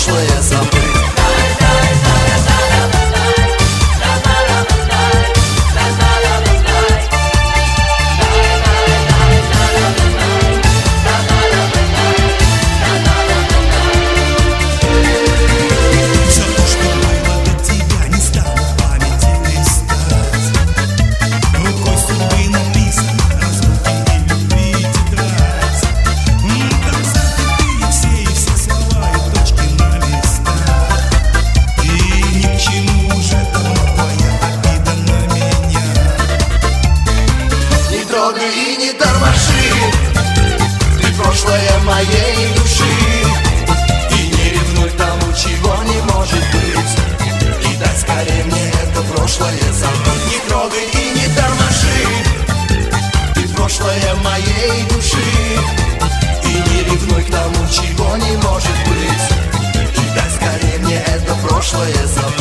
прошлое забыть. И не тормоши, ты прошлое моей души. И не ревнуй к тому, чего не может быть. И дай скорее мне это прошлое забыть. Не трогай и не тормоши, ты прошлое моей души. И не ревнуй к тому, чего не может быть. И дай скорее мне это прошлое забыть.